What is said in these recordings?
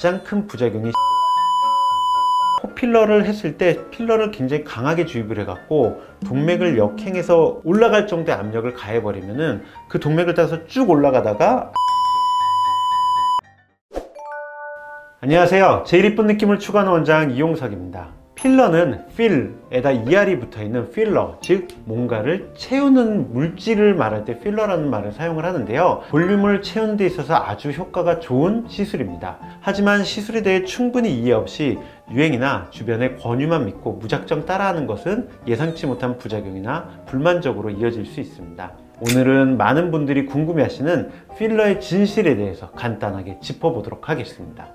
가장 큰 부작용이 코필러를 했을 때 필러를 굉장히 강하게 주입을 해갖고 동맥을 역행해서 올라갈 정도의 압력을 가해버리면은 그 동맥을 따라서 쭉 올라가다가 안녕하세요. 제일 이쁜 느낌을 추구하는 원장 이용석입니다. 필러는 필에다 ER이 붙어있는 필러, 즉 뭔가를 채우는 물질을 말할 때 필러라는 말을 사용을 하는데요, 볼륨을 채우는 데 있어서 아주 효과가 좋은 시술입니다. 하지만 시술에 대해 충분히 이해 없이 유행이나 주변의 권유만 믿고 무작정 따라하는 것은 예상치 못한 부작용이나 불만족으로 이어질 수 있습니다. 오늘은 많은 분들이 궁금해하시는 필러의 진실에 대해서 간단하게 짚어보도록 하겠습니다.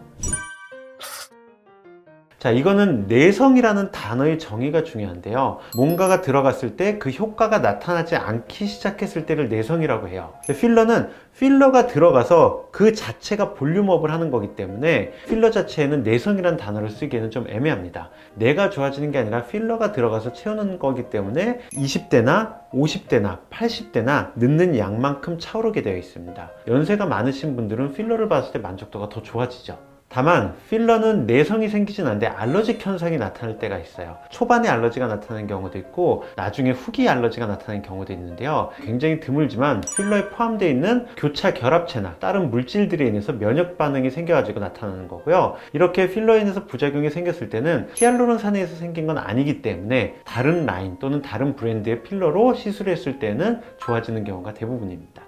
자, 이거는 내성이라는 단어의 정의가 중요한데요, 뭔가가 들어갔을 때 그 효과가 나타나지 않기 시작했을 때를 내성이라고 해요. 필러는 필러가 들어가서 그 자체가 볼륨업을 하는 거기 때문에 필러 자체에는 내성이라는 단어를 쓰기에는 좀 애매합니다. 내가 좋아지는 게 아니라 필러가 들어가서 채우는 거기 때문에 20대나 50대나 80대나 넣는 양만큼 차오르게 되어 있습니다. 연세가 많으신 분들은 필러를 받았을 때 만족도가 더 좋아지죠. 다만 필러는 내성이 생기진 않는데 알러직 현상이 나타날 때가 있어요. 초반에 알러지가 나타나는 경우도 있고 나중에 후기 알러지가 나타나는 경우도 있는데요, 굉장히 드물지만 필러에 포함되어 있는 교차 결합체나 다른 물질들에 인해서 면역 반응이 생겨가지고 나타나는 거고요. 이렇게 필러에 인해서 부작용이 생겼을 때는 히알루론산에서 생긴 건 아니기 때문에 다른 라인 또는 다른 브랜드의 필러로 시술했을 때는 좋아지는 경우가 대부분입니다.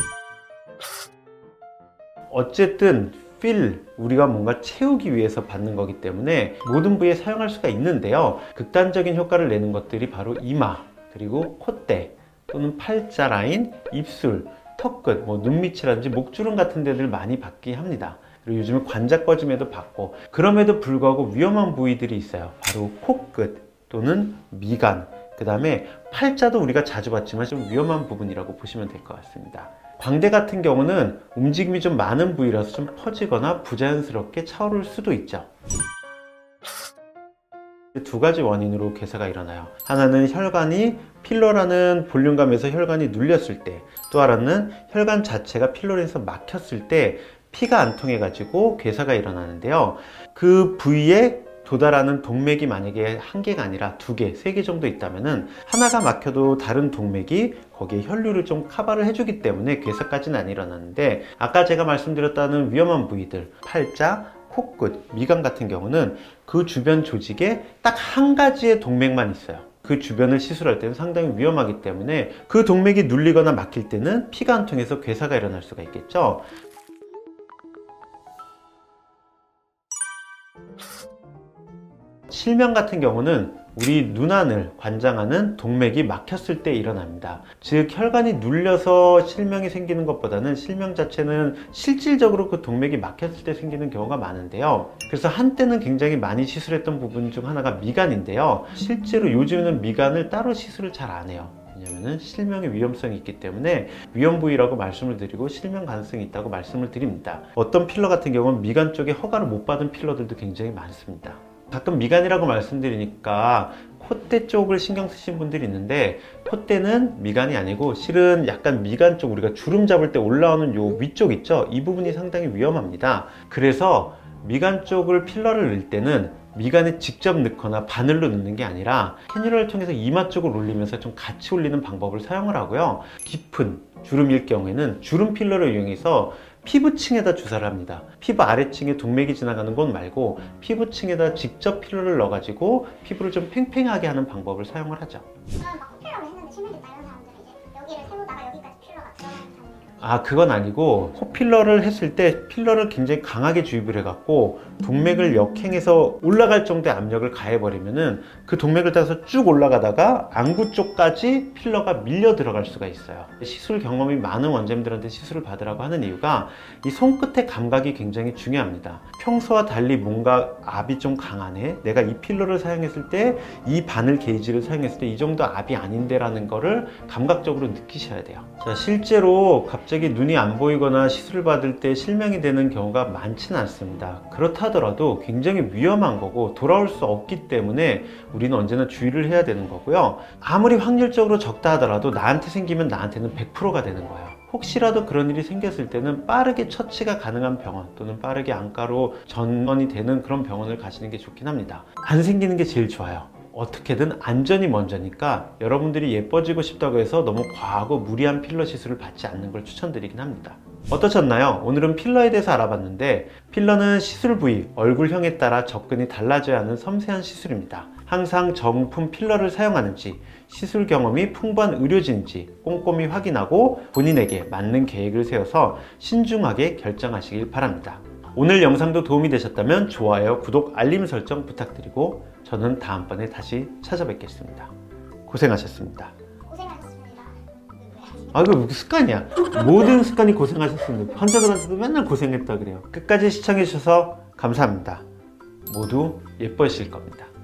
어쨌든 우리가 뭔가 채우기 위해서 받는 거기 때문에 모든 부위에 사용할 수가 있는데요, 극단적인 효과를 내는 것들이 바로 이마, 그리고 콧대 또는 팔자 라인, 입술, 턱끝, 눈 밑이라든지 목주름 같은 데들 많이 받기 합니다. 그리고 요즘에 관자꺼짐에도 받고, 그럼에도 불구하고 위험한 부위들이 있어요. 바로 코끝 또는 미간, 그 다음에 팔자도 우리가 자주 받지만 좀 위험한 부분이라고 보시면 될 것 같습니다. 광대 같은 경우는 움직임이 좀 많은 부위라서 좀 퍼지거나 부자연스럽게 차오를 수도 있죠. 두 가지 원인으로 괴사가 일어나요. 하나는 혈관이 필러라는 볼륨감에서 혈관이 눌렸을 때, 또 하나는 혈관 자체가 필러로 해서 막혔을 때 피가 안 통해 가지고 괴사가 일어나는데요, 그 부위에 도달하는 동맥이 만약에 한 개가 아니라 두 개, 세 개 정도 있다면은 하나가 막혀도 다른 동맥이 거기에 혈류를 좀 커버를 해주기 때문에 괴사까지는 안 일어나는데, 아까 제가 말씀드렸다는 위험한 부위들, 팔자, 코끝, 미간 같은 경우는 그 주변 조직에 딱 한 가지의 동맥만 있어요. 그 주변을 시술할 때는 상당히 위험하기 때문에 그 동맥이 눌리거나 막힐 때는 피가 안 통해서 괴사가 일어날 수가 있겠죠. 실명 같은 경우는 우리 눈안을 관장하는 동맥이 막혔을 때 일어납니다. 즉 혈관이 눌려서 실명이 생기는 것보다는 실명 자체는 실질적으로 그 동맥이 막혔을 때 생기는 경우가 많은데요, 그래서 한때는 굉장히 많이 시술했던 부분 중 하나가 미간인데요, 실제로 요즘은 미간을 따로 시술을 잘 안 해요. 왜냐면은 실명의 위험성이 있기 때문에 위험 부위라고 말씀을 드리고 실명 가능성이 있다고 말씀을 드립니다. 어떤 필러 같은 경우는 미간 쪽에 허가를 못 받은 필러들도 굉장히 많습니다. 가끔 미간이라고 말씀드리니까 콧대 쪽을 신경 쓰신 분들이 있는데, 콧대는 미간이 아니고 실은 약간 미간 쪽, 우리가 주름 잡을 때 올라오는 요 위쪽 있죠, 이 부분이 상당히 위험합니다. 그래서 미간 쪽을 필러를 넣을 때는 미간에 직접 넣거나 바늘로 넣는 게 아니라 캐뉼라를 통해서 이마 쪽을 올리면서 좀 같이 올리는 방법을 사용을 하고요, 깊은 주름일 경우에는 주름 필러를 이용해서 피부층에다 주사를 합니다. 피부 아래층에 동맥이 지나가는 곳 말고 피부층에다 직접 필러를 넣어가지고 피부를 좀 팽팽하게 하는 방법을 사용을 하죠. 저는 막 코필러를 했는데 실명이 다른 사람들은 이제 여기를 세우다가 여기까지 필러가 들어가는 사람이에요. 그건 아니고, 코필러를 했을 때 필러를 굉장히 강하게 주입을 해갖고 동맥을 역행해서 올라갈 정도의 압력을 가해버리면은 그 동맥을 따라서 쭉 올라가다가 안구 쪽까지 필러가 밀려 들어갈 수가 있어요. 시술 경험이 많은 원장님들한테 시술을 받으라고 하는 이유가 이 손끝의 감각이 굉장히 중요합니다. 평소와 달리 뭔가 압이 좀 강하네, 내가 이 필러를 사용했을 때, 이 바늘 게이지를 사용했을 때 이 정도 압이 아닌데 라는 거를 감각적으로 느끼셔야 돼요. 자, 실제로 갑자기 눈이 안 보이거나 시술을 받을 때 실명이 되는 경우가 많지는 않습니다. 그렇다 하더라도 굉장히 위험한 거고 돌아올 수 없기 때문에 우리는 언제나 주의를 해야 되는 거고요, 아무리 확률적으로 적다 하더라도 나한테 생기면 나한테는 100%가 되는 거예요. 혹시라도 그런 일이 생겼을 때는 빠르게 처치가 가능한 병원 또는 빠르게 안과로 전원이 되는 그런 병원을 가시는 게 좋긴 합니다. 안 생기는 게 제일 좋아요. 어떻게든 안전이 먼저니까 여러분들이 예뻐지고 싶다고 해서 너무 과하고 무리한 필러 시술을 받지 않는 걸 추천드리긴 합니다. 어떠셨나요? 오늘은 필러에 대해서 알아봤는데, 필러는 시술 부위, 얼굴형에 따라 접근이 달라져야 하는 섬세한 시술입니다. 항상 정품 필러를 사용하는지, 시술 경험이 풍부한 의료진인지 꼼꼼히 확인하고 본인에게 맞는 계획을 세워서 신중하게 결정하시길 바랍니다. 오늘 영상도 도움이 되셨다면 좋아요, 구독, 알림 설정 부탁드리고 저는 다음번에 다시 찾아뵙겠습니다. 고생하셨습니다. 고생하셨습니다. 아, 이거 습관이야. 모든 습관이 고생하셨습니다. 환자들한테도 맨날 고생했다 그래요. 끝까지 시청해주셔서 감사합니다. 모두 예뻐지실 겁니다.